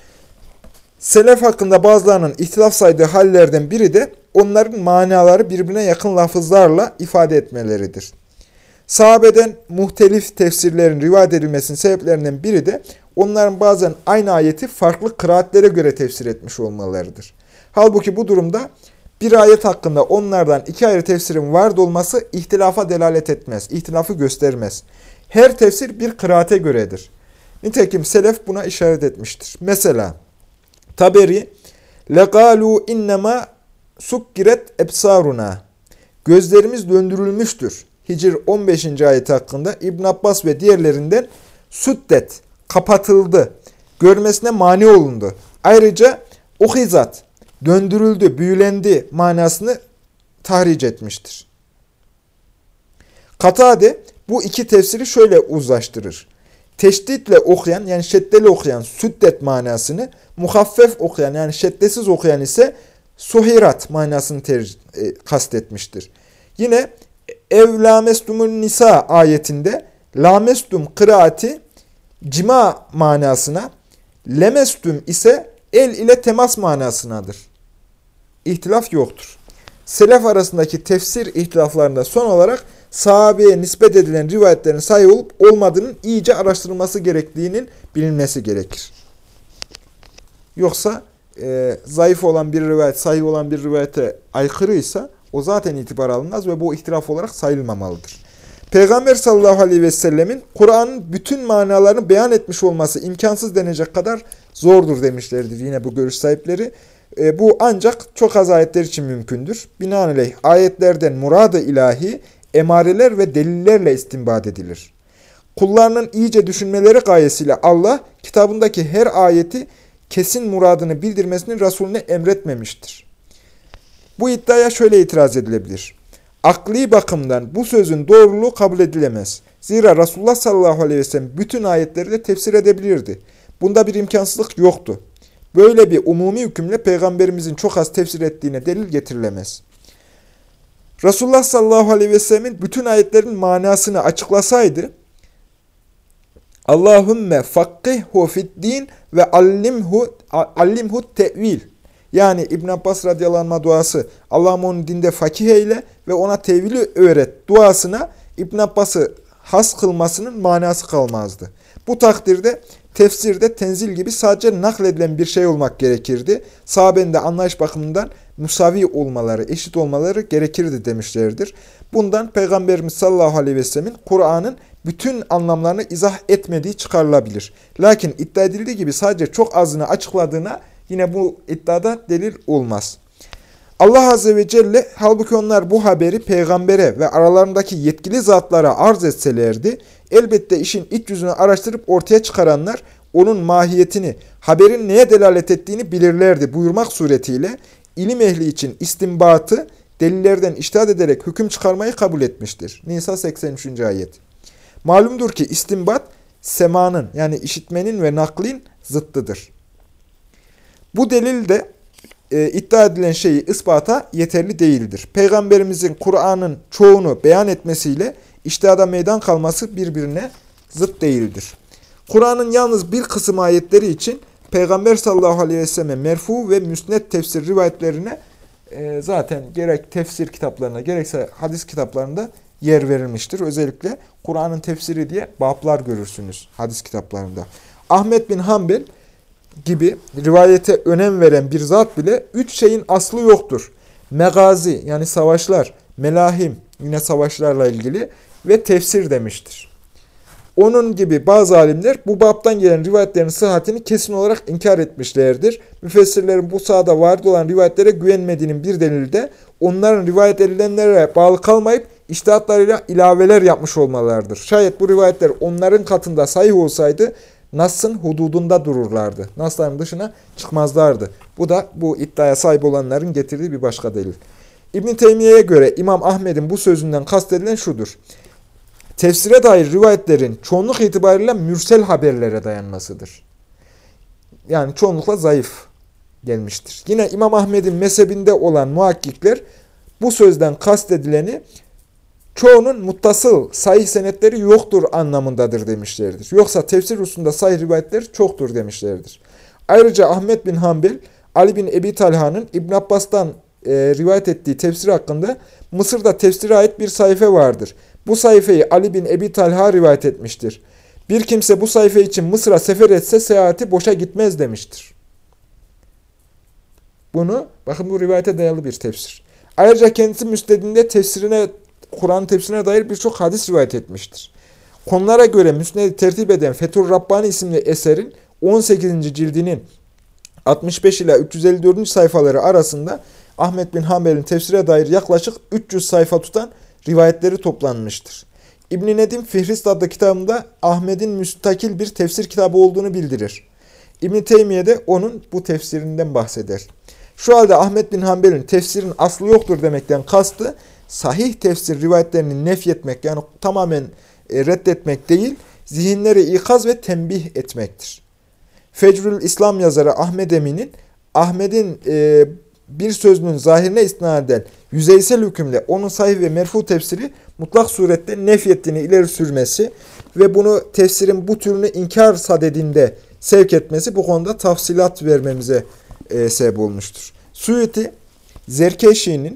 A: Selef hakkında bazılarının ihtilaf saydığı hallerden biri de onların manaları birbirine yakın lafızlarla ifade etmeleridir. Sahabeden muhtelif tefsirlerin rivayet edilmesinin sebeplerinden biri de onların bazen aynı ayeti farklı kıraatlere göre tefsir etmiş olmalarıdır. Halbuki bu durumda bir ayet hakkında onlardan iki ayrı tefsirin vardı olması ihtilafa delalet etmez, ihtilafı göstermez. Her tefsir bir kıraate göredir. Nitekim selef buna işaret etmiştir. Mesela Taberi لَقَالُوا اِنَّمَا سُكِّرَتْ اَبْصَارُنَا Gözlerimiz döndürülmüştür. Hicr 15. ayet hakkında İbn Abbas ve diğerlerinden süddet, kapatıldı, görmesine mani olundu. Ayrıca uhizat, döndürüldü, büyülendi manasını tahric etmiştir. Katade bu iki tefsiri şöyle uzlaştırır. Teşditle okuyan yani şeddeli okuyan süddet manasını, muhaffef okuyan yani şeddesiz okuyan ise suhirat manasını kastetmiştir. Yine ev lamestumun nisa ayetinde lamestum kıraati cima manasına, lemestum ise el ile temas manasınadır. İhtilaf yoktur. Selef arasındaki tefsir ihtilaflarında son olarak sahabeye nispet edilen rivayetlerin sahih olup olmadığının iyice araştırılması gerektiğinin bilinmesi gerekir. Yoksa zayıf olan bir rivayet, sahih olan bir rivayete aykırıysa o zaten itibar alınmaz ve bu ihtilaf olarak sayılmamalıdır. Peygamber sallallahu aleyhi ve sellemin Kur'an'ın bütün manalarını beyan etmiş olması imkansız denecek kadar zordur demişlerdir yine bu görüş sahipleri. Bu ancak çok az ayetler için mümkündür. Binaenaleyh ayetlerden murad-ı ilahi emareler ve delillerle istinbat edilir. Kullarının iyice düşünmeleri gayesiyle Allah kitabındaki her ayeti kesin muradını bildirmesini Resulüne emretmemiştir. Bu iddiaya şöyle itiraz edilebilir. Akli bakımdan bu sözün doğruluğu kabul edilemez. Zira Resulullah sallallahu aleyhi ve sellem bütün ayetleri de tefsir edebilirdi. Bunda bir imkansızlık yoktu. Böyle bir umumi hükümle Peygamberimizin çok az tefsir ettiğine delil getirilemez. Resulullah sallallahu aleyhi ve sellemin bütün ayetlerin manasını açıklasaydı, Allahümme fakkihhu fid-din ve allimhu te'vil. Yani İbn Abbas radıyallahu anh duası, Allah'ım onu dinde fakih eyle ve ona tevili öğret duasına İbn Abbas'ı has kılmasının manası kalmazdı. Bu takdirde tefsirde tenzil gibi sadece nakledilen bir şey olmak gerekirdi. Sahabenin de anlayış bakımından musavi olmaları, eşit olmaları gerekirdi demişlerdir. Bundan Peygamberimiz sallallahu aleyhi ve sellemin Kur'an'ın bütün anlamlarını izah etmediği çıkarılabilir. Lakin iddia edildiği gibi sadece çok azını açıkladığına yine bu iddiada delil olmaz. Allah Azze ve Celle halbuki onlar bu haberi peygambere ve aralarındaki yetkili zatlara arz etselerdi, elbette işin iç yüzünü araştırıp ortaya çıkaranlar onun mahiyetini, haberin neye delalet ettiğini bilirlerdi buyurmak suretiyle ilim ehli için istinbatı delillerden içtihat ederek hüküm çıkarmayı kabul etmiştir. Nisa 83. ayet. Malumdur ki istinbat semanın yani işitmenin ve naklin zıttıdır. Bu delil de iddia edilen şeyi ispata yeterli değildir. Peygamberimizin Kur'an'ın çoğunu beyan etmesiyle içtihada meydan kalması birbirine zıt değildir. Kur'an'ın yalnız bir kısım ayetleri için Peygamber sallallahu aleyhi ve sellem merfu ve müsned tefsir rivayetlerine zaten gerek tefsir kitaplarına gerekse hadis kitaplarında yer verilmiştir. Özellikle Kur'an'ın tefsiri diye bablar görürsünüz hadis kitaplarında. Ahmet bin Hanbel gibi rivayete önem veren bir zat bile üç şeyin aslı yoktur. Megazi yani savaşlar, melahim yine savaşlarla ilgili ve tefsir demiştir. Onun gibi bazı alimler bu babtan gelen rivayetlerin sıhhatini kesin olarak inkar etmişlerdir. Müfessirlerin bu sahada vardı olan rivayetlere güvenmediğinin bir delili de onların rivayet edilenlere bağlı kalmayıp içtihatlarıyla ilaveler yapmış olmalarıdır. Şayet bu rivayetler onların katında sahih olsaydı Nas'ın hududunda dururlardı. Nas'ların dışına çıkmazlardı. Bu da bu iddiaya sahip olanların getirdiği bir başka delil. İbn Teymiye'ye göre İmam Ahmed'in bu sözünden kastedilen şudur. Tefsire dair rivayetlerin çoğunluk itibariyle mürsel haberlere dayanmasıdır. Yani çoğunlukla zayıf gelmiştir. Yine İmam Ahmed'in mezhebinde olan muhakkikler bu sözden kastedileni çoğunun muttasıl, sahih senetleri yoktur anlamındadır demişlerdir. Yoksa tefsir hususunda sahih rivayetler çoktur demişlerdir. Ayrıca Ahmet bin Hanbel, Ali bin Ebi Talha'nın İbn Abbas'tan rivayet ettiği tefsir hakkında Mısır'da tefsire ait bir sayfa vardır. Bu sayfayı Ali bin Ebi Talha rivayet etmiştir. Bir kimse bu sayfa için Mısır'a sefer etse seyahati boşa gitmez demiştir. Bakın bu rivayete dayalı bir tefsir. Ayrıca kendisi müsnedinde Kur'an tefsirine dair birçok hadis rivayet etmiştir. Konulara göre Müsned'i tertip eden Fethur Rabbani isimli eserin 18. cildinin 65 ila 354. sayfaları arasında Ahmed bin Hanbel'in tefsire dair yaklaşık 300 sayfa tutan rivayetleri toplanmıştır. İbn-i Nedim Fihrist adlı kitabında Ahmet'in müstakil bir tefsir kitabı olduğunu bildirir. İbn-i Teymiye de onun bu tefsirinden bahseder. Şu halde Ahmed bin Hanbel'in tefsirin aslı yoktur demekten kastı, sahih tefsir rivayetlerini nefyetmek, yani tamamen reddetmek değil, zihinleri ikaz ve tembih etmektir. Fecrül İslam yazarı Ahmed Emin'in, Ahmet'in bir sözünün zahirine istinaden yüzeysel hükümle onun sahih ve merfu tefsiri mutlak surette nefyettiğini ileri sürmesi ve bunu tefsirin bu türünü inkar sadedinde sevk etmesi bu konuda tafsilat vermemize sebep olmuştur. Suyuti, Zerkeşi'nin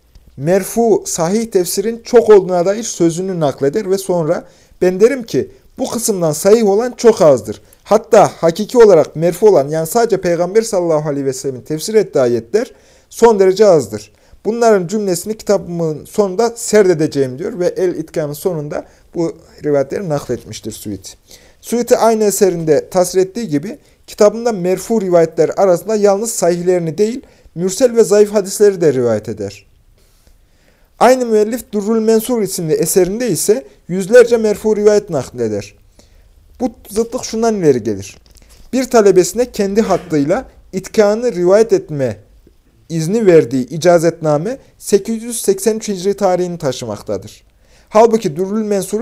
A: merfu sahih tefsirin çok olduğuna dair sözünü nakleder ve sonra ben derim ki bu kısımdan sahih olan çok azdır. Hatta hakiki olarak merfu olan, yani sadece Peygamber sallallahu aleyhi ve sellem'in tefsir ettiği ayetler son derece azdır. Bunların cümlesini kitabımın sonunda serdedeceğim diyor ve El-İtkan'ın sonunda bu rivayetleri nakletmiştir Suyuti. Suyuti aynı eserinde tasvir ettiği gibi kitabında merfu rivayetler arasında yalnız sahihlerini değil, mürsel ve zayıf hadisleri de rivayet eder. Aynı müellif Durrul Mensur isimli eserinde ise yüzlerce merfu rivayet nakleder. Bu zıtlık şundan ileri gelir. Bir talebesine kendi hattıyla itkanı rivayet etme izni verdiği icazetname 883 Hicri tarihini taşımaktadır. Halbuki Durrul Mensur'u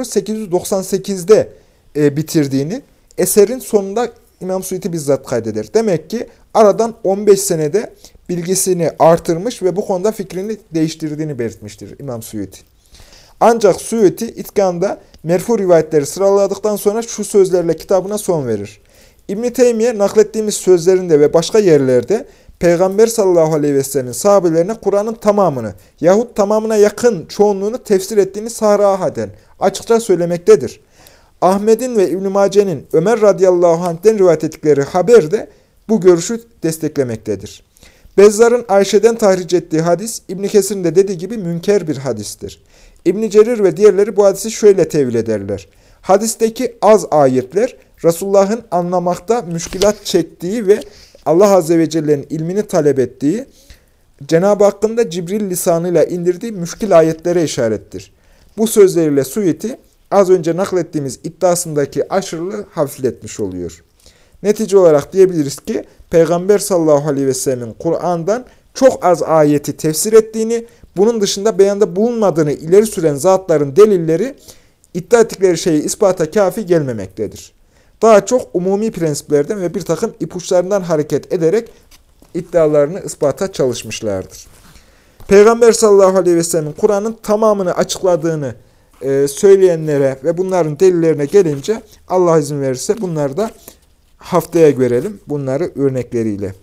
A: 898'de bitirdiğini eserin sonunda İmam Suyuti bizzat kaydeder. Demek ki aradan 15 senede bilgisini artırmış ve bu konuda fikrini değiştirdiğini belirtmiştir İmam Suyuti. Ancak Suyuti İtkan'da merfu rivayetleri sıraladıktan sonra şu sözlerle kitabına son verir. İbn-i Teymiye naklettiğimiz sözlerinde ve başka yerlerde Peygamber sallallahu aleyhi ve sellem'in sahabelerine Kur'an'ın tamamını yahut tamamına yakın çoğunluğunu tefsir ettiğini sarrahaden açıkça söylemektedir. Ahmet'in ve İbn-i Mace'nin Ömer radıyallahu anh'ten rivayet ettikleri haber de bu görüşü desteklemektedir. Bezzar'ın Ayşe'den tahric ettiği hadis, İbn Kesir'in de dediği gibi münker bir hadistir. İbn Cerir ve diğerleri bu hadisi şöyle tevil ederler. Hadisteki az ayetler, Resulullah'ın anlamakta müşkilat çektiği ve Allah Azze ve Celle'nin ilmini talep ettiği, Cenab-ı Hakk'ın da Cibril lisanıyla indirdiği müşkil ayetlere işarettir. Bu sözleriyle Suyuti, az önce naklettiğimiz iddiasındaki aşırılığı hafifletmiş oluyor. Netice olarak diyebiliriz ki, Peygamber sallallahu aleyhi ve sellemin Kur'an'dan çok az ayeti tefsir ettiğini, bunun dışında beyanda bulunmadığını ileri süren zatların delilleri, iddia ettikleri şeyi ispata kafi gelmemektedir. Daha çok umumi prensiplerden ve bir takım ipuçlarından hareket ederek iddialarını ispata çalışmışlardır. Peygamber sallallahu aleyhi ve sellemin Kur'an'ın tamamını açıkladığını söyleyenlere ve bunların delillerine gelince Allah izin verirse bunları da haftaya görelim. Bunları örnekleriyle.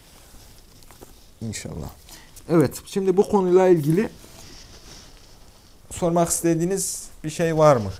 A: İnşallah. Evet, şimdi bu konuyla ilgili sormak istediğiniz bir şey var mı?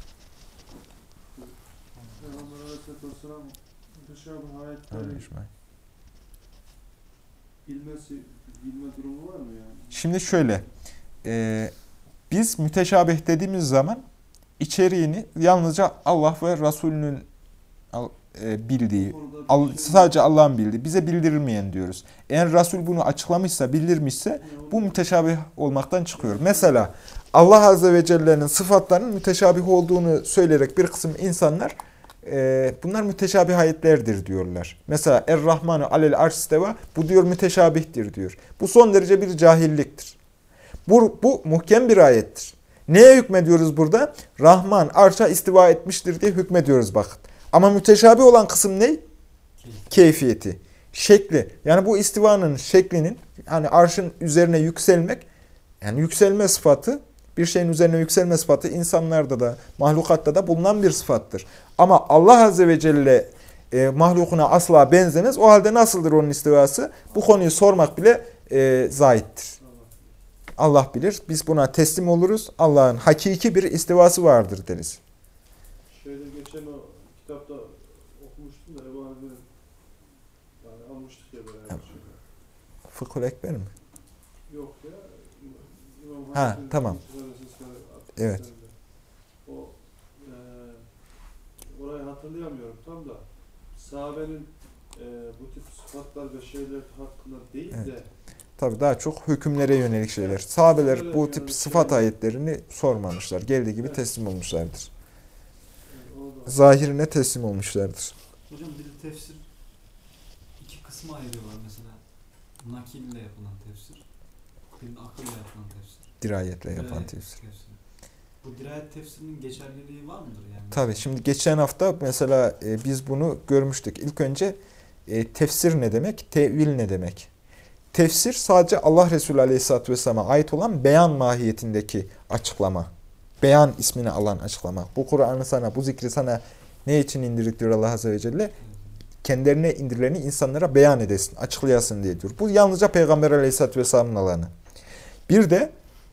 B: Bilme durumu var mı yani?
A: Şimdi şöyle, biz müteşabih dediğimiz zaman içeriğini yalnızca Allah ve Resulünün bildiği, sadece Allah'ın bildiği, bize bildirilmeyen diyoruz. Eğer Resul bunu açıklamışsa, bildirmişse bu müteşabih olmaktan çıkıyor. Mesela Allah Azze ve Celle'nin sıfatlarının müteşabih olduğunu söyleyerek bir kısım insanlar bunlar müteşabih ayetlerdir diyorlar. Mesela Er-Rahmanu alel arş isteva, bu diyor müteşabihtir diyor. Bu son derece bir cahilliktir. Bu muhkem bir ayettir. Neye hükmediyoruz burada? Rahman arşa istiva etmiştir diye hükmediyoruz bakın. Ama müteşabih olan kısım ne? Keyfiyeti, şekli. Yani bu istivanın şeklinin, hani arşın üzerine yükselmek, yani yükselme sıfatı, bir şeyin üzerine yükselme sıfatı insanlarda da, mahlukatta da bulunan bir sıfattır. Ama Allah Azze ve Celle mahlukuna asla benzemez. O halde nasıldır onun istivası? Bu konuyu sormak bile zaittir. Allah bilir. Biz buna teslim oluruz. Allah'ın hakiki bir istivası vardır deriz.
C: Şöyle geçen o kitapta okumuştum da Ebu Hanife'nin yani almıştık ya beraber.
A: Fıkhul Ekber mi?
C: Yok ya.
A: Ha, tamam. Evet.
C: O orayı hatırlayamıyorum tam da. Sahabenin bu tip sıfatlar ve şeyler hakkında değil
A: Evet.
C: de
A: Tabii daha çok hükümlere yönelik şeyler. Sahabeler
C: Hükümlere
A: bu tip
C: yönelik
A: sıfat
C: şeyler.
A: ayetlerini sormamışlar. Geldiği gibi
C: Evet.
A: teslim olmuşlardır.
C: o da
A: Zahirine teslim olmuşlardır.
B: Hocam bir de tefsir iki kısma ayırıyorlar mesela. Nakille yapılan tefsir. Bir de akılla yapılan tefsir.
A: Dirayetle yapan
B: Dirayet
A: tefsir.
B: tefsiri. Bu dirayet tefsirinin geçerliliği var mıdır yani?
A: Tabii şimdi geçen hafta mesela biz bunu görmüştük. İlk önce tefsir ne demek? Tevil ne demek? Tefsir sadece Allah Resulü Aleyhisselatü Vesselam'a ait olan beyan mahiyetindeki açıklama. Beyan ismini alan açıklama. Bu Kur'an'ı sana, bu zikri sana ne için indirdik diyor Allah Azze ve Celle? Kendilerine indirileni insanlara beyan edesin, açıklayasın diye diyor. Bu yalnızca Peygamber Aleyhisselatü Vesselam'ın alanı. Bir de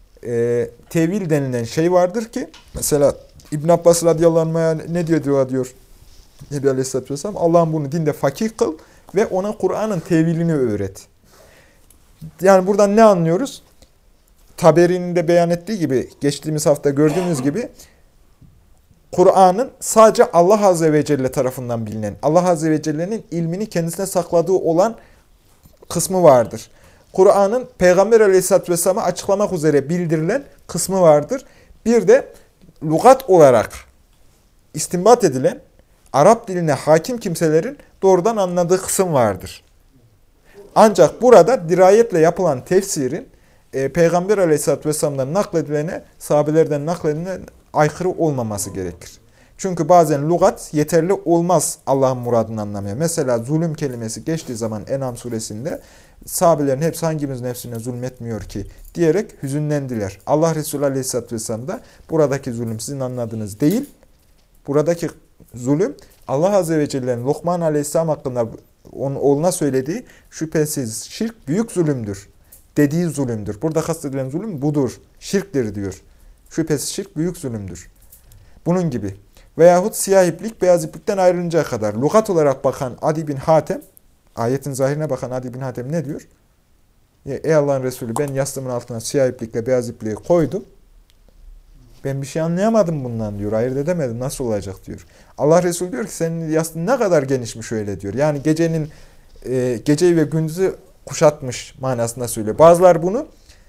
A: tevil denilen şey vardır ki, mesela İbn Abbas radıyallahu anh ne diyor Nebi Aleyhisselatü Vesselam? Allah'ım bunu dinde fakih kıl ve ona Kur'an'ın tevilini öğret. Yani buradan ne anlıyoruz? Taberi'nin de beyan ettiği gibi, geçtiğimiz hafta gördüğünüz gibi, Kur'an'ın sadece Allah Azze ve Celle tarafından bilinen, Allah Azze ve Celle'nin ilmini kendisine sakladığı olan kısmı vardır. Kur'an'ın Peygamber Aleyhisselatü Vesselam'a açıklamak üzere bildirilen kısmı vardır. Bir de lügat olarak istinbat edilen, Arap diline hakim kimselerin doğrudan anladığı kısım vardır. Ancak burada dirayetle yapılan tefsirin Peygamber Aleyhisselatü Vesselam'dan nakledilene, sahabelerden nakledilene aykırı olmaması gerekir. Çünkü bazen lügat yeterli olmaz Allah'ın muradını anlamaya. Mesela zulüm kelimesi geçtiği zaman En'am suresinde sahabelerin hepsi hangimiz nefsine zulmetmiyor ki diyerek hüzünlendiler. Allah Resulü Aleyhisselatü Vesselam da buradaki zulüm sizin anladığınız değil. Buradaki zulüm Allah Azze ve Celle'nin Lokman Aleyhisselam hakkında onun oğluna söylediği şüphesiz şirk büyük zulümdür dediği zulümdür. Burada kastedilen zulüm budur. Şirktir diyor. Şüphesiz şirk büyük zulümdür. Bunun gibi. Veyahut siyah iplik beyaz iplikten ayrılıncaya kadar. Lugat olarak bakan Adi bin Hatem, ayetin zahirine bakan Adi bin Hatem ne diyor? Ey Allah'ın Resulü, ben yastığımın altına siyah iplikle beyaz ipliği koydum. Ben bir şey anlayamadım bundan diyor. Ayırt edemedim. Nasıl olacak diyor. Allah Resulü diyor ki senin yastığın ne kadar genişmiş öyle diyor. Yani geceyi ve gündüzü kuşatmış manasında söylüyor. Bazılar bunu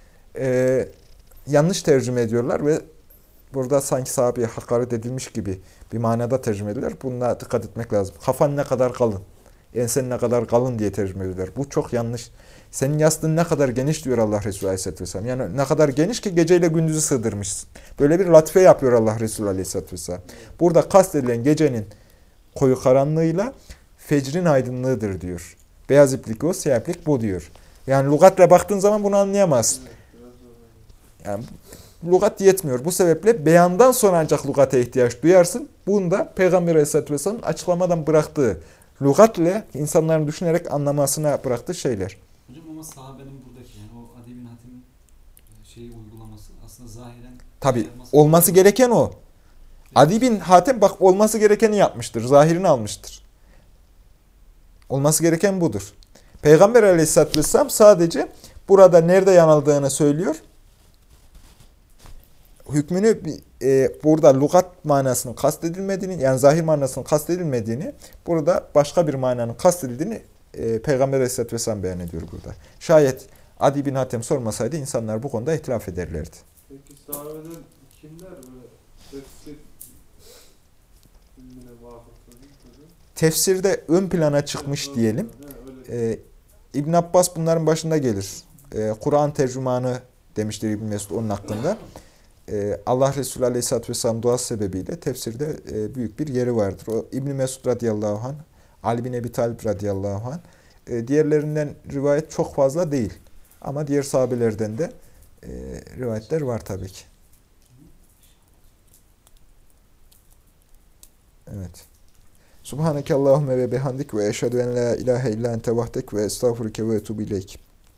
A: yanlış tercüme ediyorlar ve burada sanki sahabeye hakaret edilmiş gibi bir manada tercüme ediyorlar. Buna dikkat etmek lazım. Kafan ne kadar kalın, ensen ne kadar kalın diye tercüme ediyorlar. Bu çok yanlış. Senin yastığın ne kadar geniş diyor Allah Resulü Aleyhisselatü Vesselam. Yani ne kadar geniş ki geceyle gündüzü sığdırmışsın. Böyle bir latife yapıyor Allah Resulü Aleyhisselatü Vesselam. Burada kastedilen gecenin koyu karanlığıyla fecrin aydınlığıdır diyor. Beyaz iplik o, siyah iplik bu diyor. Yani lügatle baktığın zaman bunu anlayamazsın. Yani lügat yetmiyor. Bu sebeple beyandan sonra ancak lügata ihtiyaç duyarsın. Bunda Peygamber Aleyhisselatü Vesselam'ın açıklamadan bıraktığı lügat ile insanların düşünerek anlamasına bıraktığı şeyler.
B: Hocam ama sahabenin buradaki yani o Adi bin Hatim'in şeyi uygulaması aslında zahiren
A: Tabii olması gereken o. Adi bin Hatem bak olması gerekeni yapmıştır. Zahirini almıştır. Olması gereken budur. Peygamber Aleyhisselatü Vesselam sadece burada nerede yanıldığını söylüyor. Hükmünü burada lügat manasının kastedilmediğini, yani zahir manasının kastedilmediğini, burada başka bir mananın kastedildiğini Peygamber Aleyhisselatü Vesselam beyan ediyor burada. Şayet Adi bin Hatem sormasaydı insanlar bu konuda ihtilaf ederlerdi.
C: Peki sahabeden kimler böyle tefsir ilmine vakıftır?
A: Tefsirde ön plana çıkmış diyelim. İbn Abbas bunların başında gelir. Kur'an tercümanı demiştir İbn Mesud onun hakkında. Allah Resulü Aleyhisselatü Vesselam duası sebebiyle tefsirde büyük bir yeri vardır. O İbn Mesud radıyallahu anh, Ali bin Ebi Talib radıyallahu anh. Diğerlerinden rivayet çok fazla değil. Ama diğer sahabelerden de rivayetler var tabii ki. Evet. Subhaneke Allahümme ve bihamdik ve eşhedü en la ilahe illa ente vahdek ve estağfurüke ve etubu ileyk.